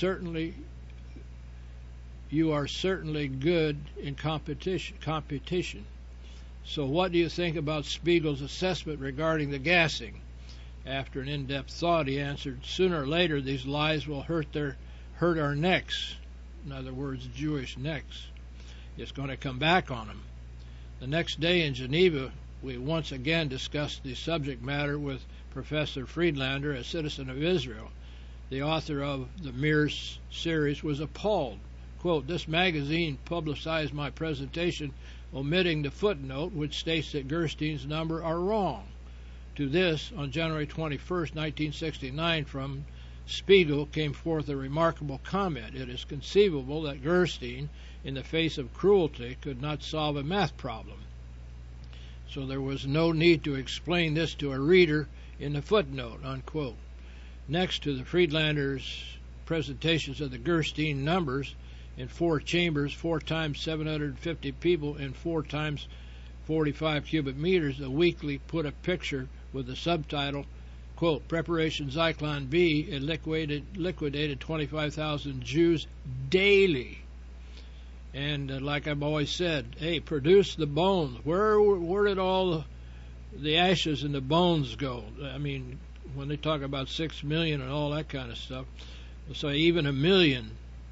C: you are certainly good in competition. So what do you think about Spiegel's assessment regarding the gassing? After an in-depth thought, he answered, sooner or later these lies will hurt our necks. In other words, Jewish necks. It's going to come back on them. The next day in Geneva, we once again discussed the subject matter with Professor Friedlander, a citizen of Israel. The author of the Mirrors series was appalled. Quote, this magazine publicized my presentation, omitting the footnote which states that Gerstein's number are wrong. To this, on January 21, 1969, from Spiegel came forth a remarkable comment. It is conceivable that Gerstein, in the face of cruelty, could not solve a math problem. So there was no need to explain this to a reader in the footnote, unquote. Next to the Friedlander's presentations of the Gerstein numbers in 4 chambers, 4 times 750 people, and 4 times 45 cubic meters, the weekly put a picture with the subtitle, quote, Preparation Zyklon B, it liquidated 25,000 Jews daily. And like I've always said, hey, produce the bones. Where did all the ashes and the bones go? I mean, when they talk about 6 million and all that kind of stuff, so even 1 million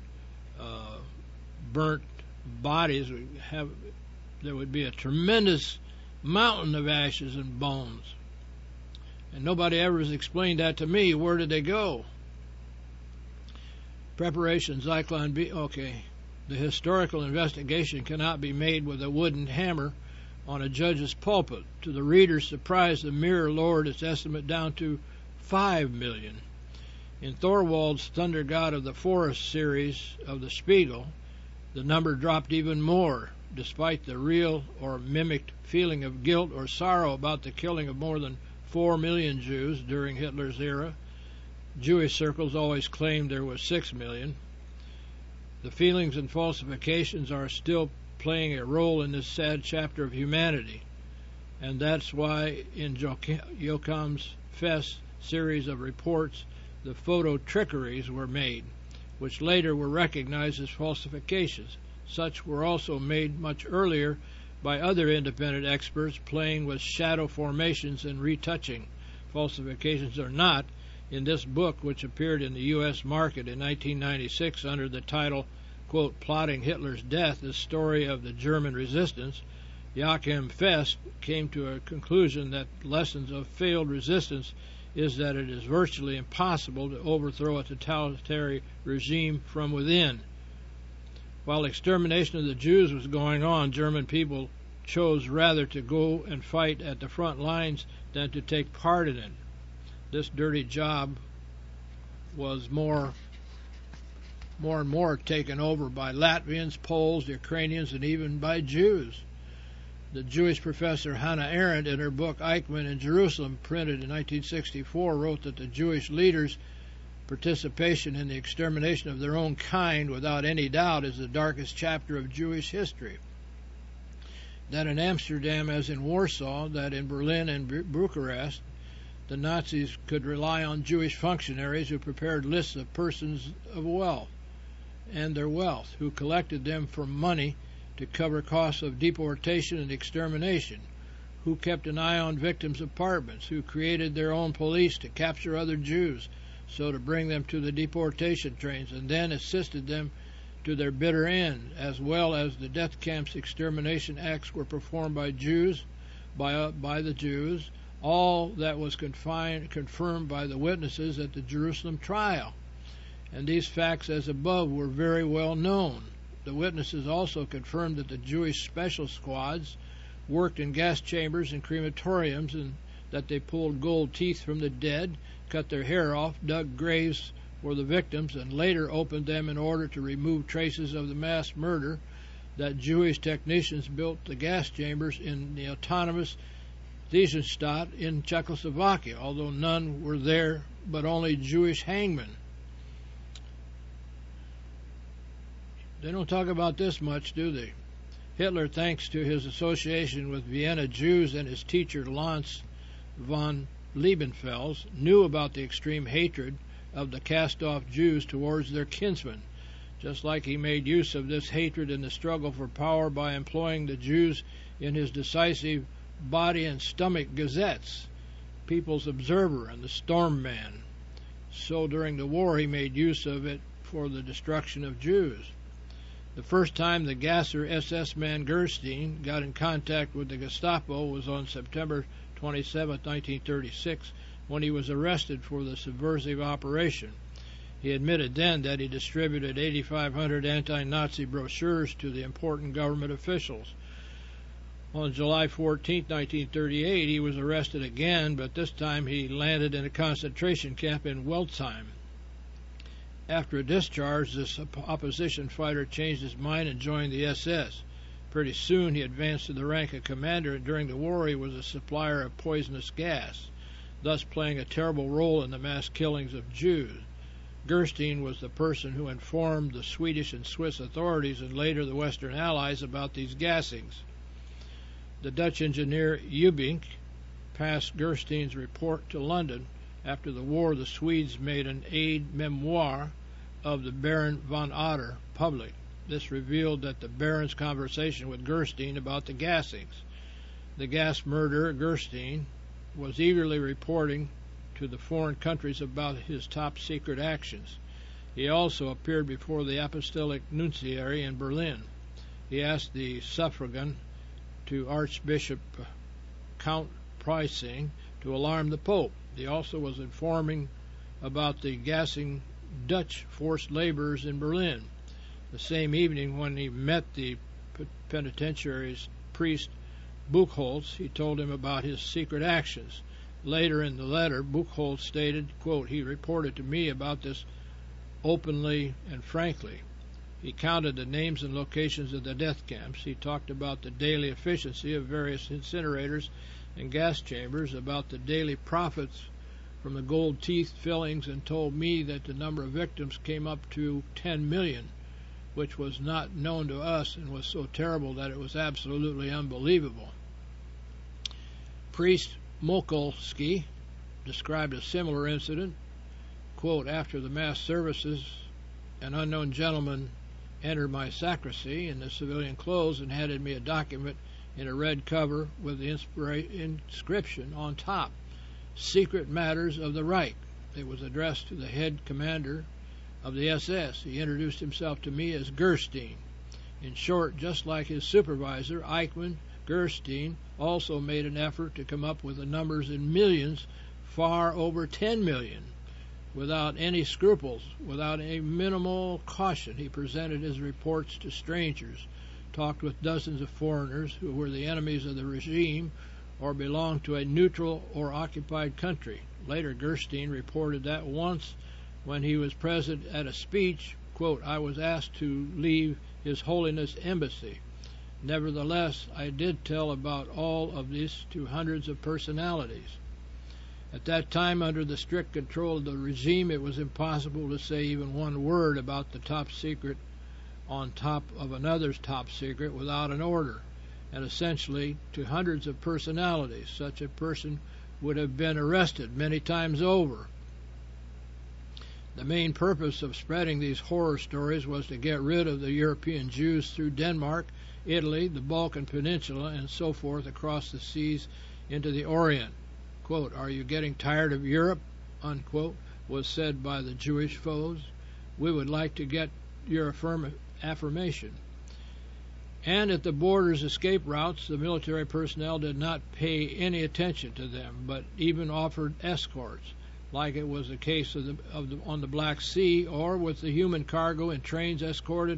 C: burnt bodies there would be a tremendous mountain of ashes and bones. And nobody ever has explained that to me. Where did they go? Preparation Zyklon B. Okay. The historical investigation cannot be made with a wooden hammer on a judge's pulpit. To the reader's surprise, the Mirror lowered its estimate down to 5 million. In Thorwald's Thunder God of the Forest series of the Spiegel, the number dropped even more. Despite the real or mimicked feeling of guilt or sorrow about the killing of more than 4 million Jews during Hitler's era, Jewish circles always claimed there was 6 million. The feelings and falsifications are still playing a role in this sad chapter of humanity, and that's why in Jocham's Fest series of reports, the photo trickeries were made, which later were recognized as falsifications. Such were also made much earlier by other independent experts, playing with shadow formations and retouching. Falsifications or not, in this book, which appeared in the U.S. market in 1996 under the title, quote, Plotting Hitler's Death, the Story of the German Resistance, Joachim Fest came to a conclusion that lessons of failed resistance is that it is virtually impossible to overthrow a totalitarian regime from within. While extermination of the Jews was going on, German people chose rather to go and fight at the front lines than to take part in it. This dirty job was more and more taken over by Latvians, Poles, Ukrainians, and even by Jews. The Jewish professor Hannah Arendt, in her book Eichmann in Jerusalem, printed in 1964, wrote that the Jewish leaders' participation in the extermination of their own kind, without any doubt, is the darkest chapter of Jewish history. That in Amsterdam, as in Warsaw, that in Berlin and Bucharest, the Nazis could rely on Jewish functionaries who prepared lists of persons of wealth and their wealth, who collected them for money to cover costs of deportation and extermination, who kept an eye on victims' apartments, who created their own police to capture other Jews, so to bring them to the deportation trains, and then assisted them to their bitter end, as well as the death camps. Extermination acts were performed by Jews, by the Jews, all that was confirmed by the witnesses at the Jerusalem trial. And these facts, as above, were very well known. The witnesses also confirmed that the Jewish special squads worked in gas chambers and crematoriums, and that they pulled gold teeth from the dead, cut their hair off, dug graves for the victims, and later opened them in order to remove traces of the mass murder. That Jewish technicians built the gas chambers in the autonomous Theresienstadt in Czechoslovakia, although none were there but only Jewish hangmen. They don't talk about this much, do they? Hitler, thanks to his association with Vienna Jews and his teacher Lanz von Liebenfels, knew about the extreme hatred of the cast-off Jews towards their kinsmen, just like he made use of this hatred in the struggle for power by employing the Jews in his decisive body and stomach gazettes, People's Observer and the Storm Man. So during the war he made use of it for the destruction of Jews. The first time the gasser SS man Gerstein got in contact with the Gestapo was on September 27, 1936, when he was arrested for the subversive operation. He admitted then that he distributed 8,500 anti-Nazi brochures to the important government officials. On July 14, 1938, he was arrested again, but this time he landed in a concentration camp in Welzheim. After a discharge, this opposition fighter changed his mind and joined the SS. Pretty soon he advanced to the rank of commander, and during the war he was a supplier of poisonous gas, thus playing a terrible role in the mass killings of Jews. Gerstein was the person who informed the Swedish and Swiss authorities and later the Western Allies about these gassings. The Dutch engineer Ubink passed Gerstein's report to London. After the war, the Swedes made an aide-memoire of the Baron von Otter public. This revealed that the Baron's conversation with Gerstein about the gassings. The gas murderer, Gerstein, was eagerly reporting to the foreign countries about his top-secret actions. He also appeared before the Apostolic Nunciary in Berlin. He asked the suffragan to Archbishop Count Preissing to alarm the Pope. He also was informing about the gassing Dutch forced laborers in Berlin. The same evening, when he met the penitentiary's priest Buchholz, he told him about his secret actions. Later in the letter, Buchholz stated, quote, "He reported to me about this openly and frankly. He counted the names and locations of the death camps. He talked about the daily efficiency of various incinerators and gas chambers, about the daily profits from the gold teeth fillings, and told me that the number of victims came up to 10 million, which was not known to us and was so terrible that it was absolutely unbelievable." Priest Mokolsky described a similar incident. Quote, "After the mass services, an unknown gentleman entered my sacristy in the civilian clothes and handed me a document in a red cover with the inscription on top, 'Secret Matters of the Reich.' It was addressed to the head commander of the SS. He introduced himself to me as Gerstein. In short, just like his supervisor, Eichmann, Gerstein also made an effort to come up with the numbers in millions, far over 10 million. Without any scruples, without a minimal caution, he presented his reports to strangers, talked with dozens of foreigners who were the enemies of the regime or belonged to a neutral or occupied country. Later, Gerstein reported that once, when he was present at a speech, quote, "I was asked to leave His Holiness Embassy. Nevertheless, I did tell about all of this to hundreds of personalities. At that time, under the strict control of the regime, it was impossible to say even one word about the top secret on top of another's top secret without an order, and essentially to hundreds of personalities. Such a person would have been arrested many times over. The main purpose of spreading these horror stories was to get rid of the European Jews through Denmark, Italy, the Balkan Peninsula, and so forth across the seas into the Orient. Quote, 'Are you getting tired of Europe?' unquote, was said by the Jewish foes. We would like to get your affirmation. And at the border's escape routes, the military personnel did not pay any attention to them, but even offered escorts, like it was the case on the Black Sea, or with the human cargo in trains escorted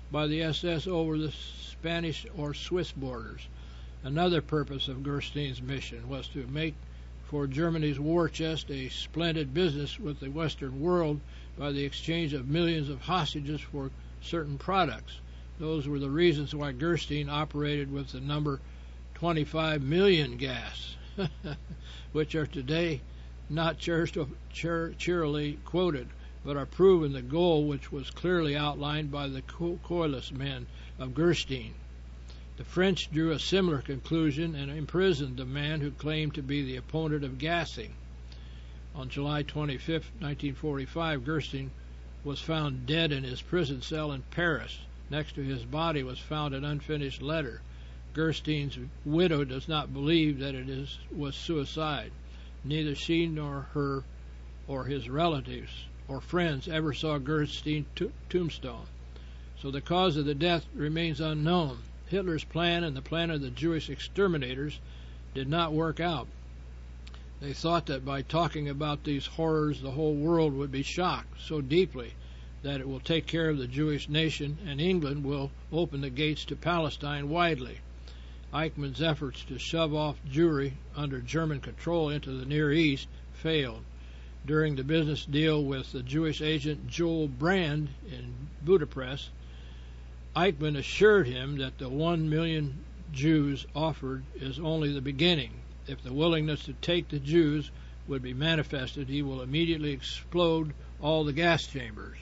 C: by the SS over the Spanish or Swiss borders. Another purpose of Gerstein's mission was to make for Germany's war chest a splendid business with the Western world by the exchange of millions of hostages for certain products. Those were the reasons why Gerstein operated with the number 25 million gas, which are today not cheerily quoted, but are proven the goal which was clearly outlined by the coilless men of Gerstein. The French drew a similar conclusion and imprisoned the man who claimed to be the opponent of gassing. On July 25, 1945, Gerstein was found dead in his prison cell in Paris. Next to his body was found an unfinished letter. Gerstein's widow does not believe that it was suicide. Neither she nor her or his relatives or friends ever saw Gerstein's tombstone. So the cause of the death remains unknown. Hitler's plan and the plan of the Jewish exterminators did not work out. They thought that by talking about these horrors, the whole world would be shocked so deeply that it will take care of the Jewish nation, and England will open the gates to Palestine widely. Eichmann's efforts to shove off Jewry under German control into the Near East failed. During the business deal with the Jewish agent Joel Brand in Budapest, Eichmann assured him that the 1 million Jews offered is only the beginning. If the willingness to take the Jews would be manifested, he will immediately explode all the gas chambers.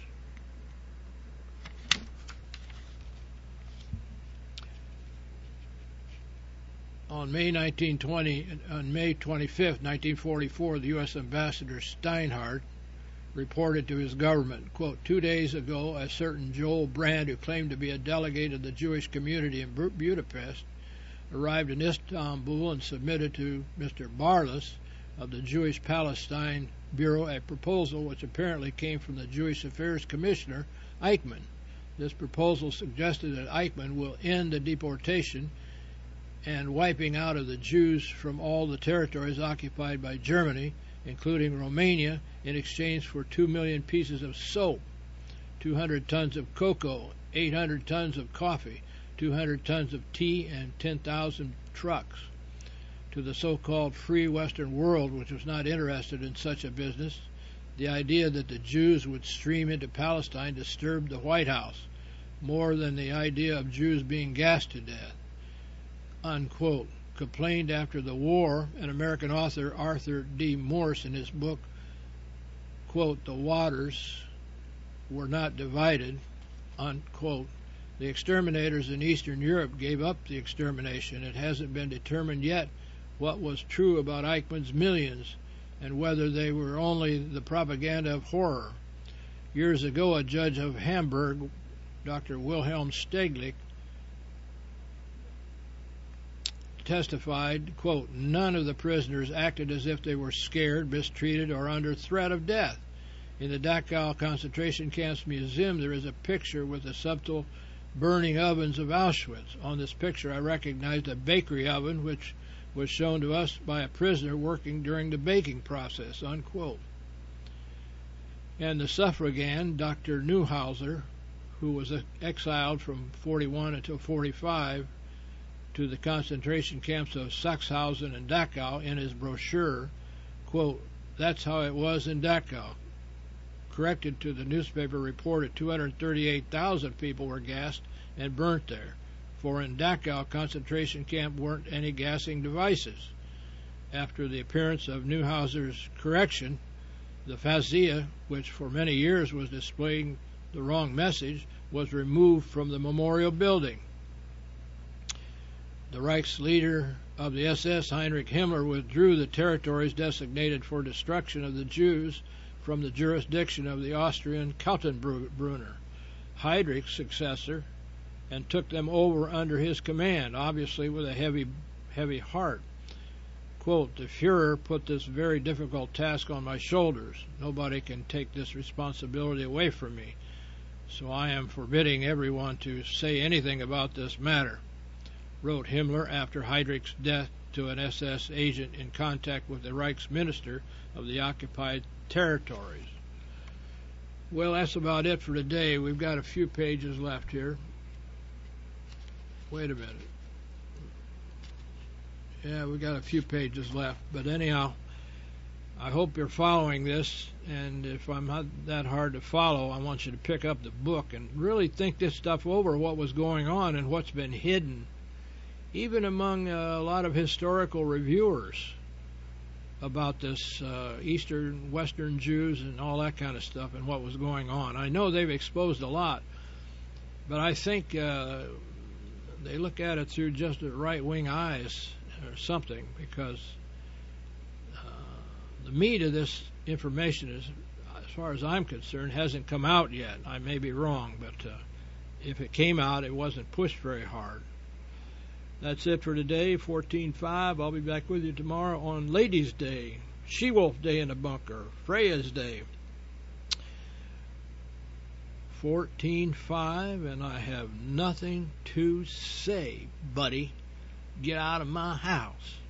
C: On May 25, 1944, the U.S. Ambassador Steinhardt reported to his government, quote, 2 days ago, a certain Joel Brand, who claimed to be a delegate of the Jewish community in Budapest, arrived in Istanbul and submitted to Mr. Barlas of the Jewish Palestine Bureau a proposal which apparently came from the Jewish Affairs Commissioner, Eichmann. This proposal suggested that Eichmann will end the deportation and wiping out of the Jews from all the territories occupied by Germany, including Romania, in exchange for 2 million pieces of soap, 200 tons of cocoa, 800 tons of coffee, 200 tons of tea, and 10,000 trucks. To the so-called free Western world, which was not interested in such a business, the idea that the Jews would stream into Palestine disturbed the White House more than the idea of Jews being gassed to death. Unquote. Complained after the war, an American author, Arthur D. Morse, in his book, quote, The Waters Were Not Divided, unquote. The exterminators in Eastern Europe gave up the extermination. It hasn't been determined yet what was true about Eichmann's millions and whether they were only the propaganda of horror. Years ago, a judge of Hamburg, Dr. Wilhelm Steglich, testified, quote, none of the prisoners acted as if they were scared, mistreated, or under threat of death. In the Dachau concentration camps museum, there is a picture with the subtle burning ovens of Auschwitz. On this picture, I recognized a bakery oven, which was shown to us by a prisoner working during the baking process, unquote. And the suffragan, Dr. Neuhauser, who was exiled from 41 until 45, to the concentration camps of Sachsenhausen and Dachau, in his brochure, quote, that's how it was in Dachau. Corrected to the newspaper report that 238,000 people were gassed and burnt there, for in Dachau concentration camp weren't any gassing devices. After the appearance of Neuhauser's correction, the Fazia, which for many years was displaying the wrong message, was removed from the memorial building. The Reich's leader of the SS, Heinrich Himmler, withdrew the territories designated for destruction of the Jews from the jurisdiction of the Austrian Kaltenbrunner, Heydrich's successor, and took them over under his command, obviously with a heavy heart. Quote, the Fuhrer put this very difficult task on my shoulders. Nobody can take this responsibility away from me, so I am forbidding everyone to say anything about this matter, wrote Himmler after Heydrich's death to an SS agent in contact with the Reich's minister of the occupied territories. Well, that's about it for today. We've got a few pages left here. Wait a minute. Yeah, we got a few pages left. But anyhow, I hope you're following this. And if I'm not that hard to follow, I want you to pick up the book and really think this stuff over, what was going on and what's been hidden, even among a lot of historical reviewers about this Eastern, Western Jews and all that kind of stuff and what was going on. I know they've exposed a lot, but I think they look at it through just the right-wing eyes or something, because the meat of this information is, as far as I'm concerned, hasn't come out yet. I may be wrong, but if it came out, it wasn't pushed very hard. That's it for today, 14/5. I'll be back with you tomorrow on Ladies' Day, She-Wolf Day in the bunker, Freya's Day. 14/5, and I have nothing to say, buddy. Get out of my house.